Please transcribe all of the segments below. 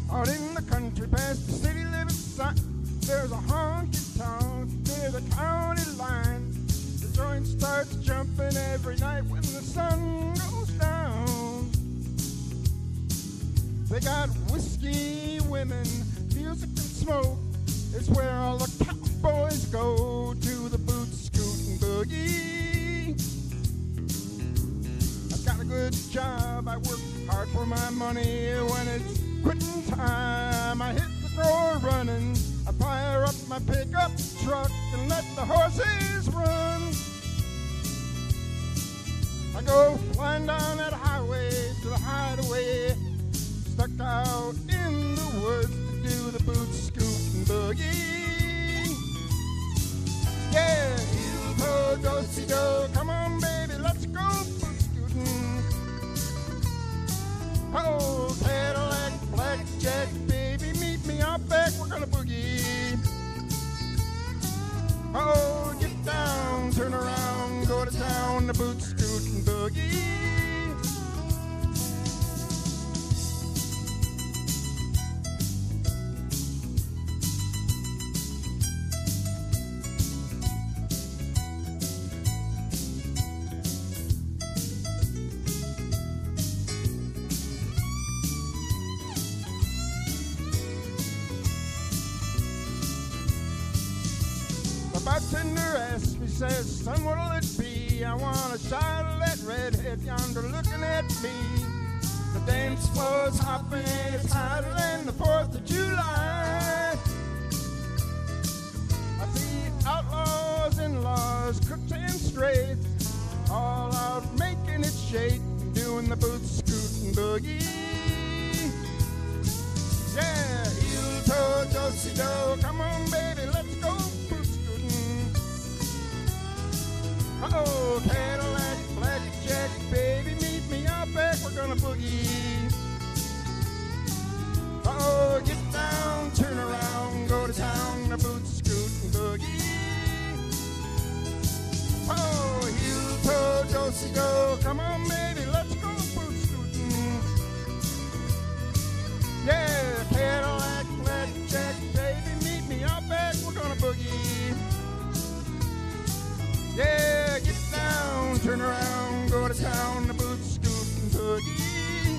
Out in the country past the city limit sign, there's a honky tonk near the county line. The joint starts jumping every night when the sun goes down. They got whiskey, women, music and smoke. It's where all the cowboys go to the boot scootin' boogie. I've got a good job, I work hard for my money. When it's quitting time, I hit the floor running. I fire up my pickup truck and let the horses run. I go flying down that highway to the hideaway, stuck out in the woods to do the boot scootin' boogie. Yeah, heel toe, do-si do, come on baby, let's go boot scootin'. Oh, Cadillac, blackjack, baby, meet me out back, we're gonna boogie. Oh, get down, turn around, go to town, the boot scootin' boogie. The bartender asked me, says, son, what'll it be? I want a shot of that redhead yonder looking at me. The dance floor's hopping, it's hotter than the 4th of July. I see outlaws and laws, crooks and straights, all out making it shake, doing the boot scootin' boogie. Yeah, heel toe, do-si do, come on baby, let's go boot scootin'. Uh-oh, Cadillac, blackjack, baby, meet me out back, we're gonna boogie. Uh-oh, get down, turn around, go to town, the boot scootin' boogie. Oh, heel toe, do-si do, come on baby, let's go boot scootin'. Yeah, Cadillac, blackjack, baby, meet me out back, we're gonna boogie. Yeah, get down, turn around, go to town, the boot scootin' boogie.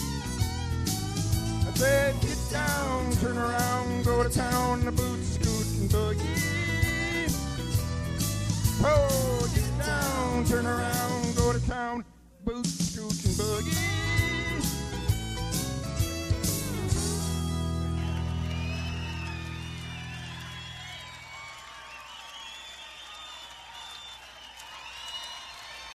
I said, get down, turn around, go to town, the boot scootin' boogie. Oh, get down, turn around, go to town, boot scootin'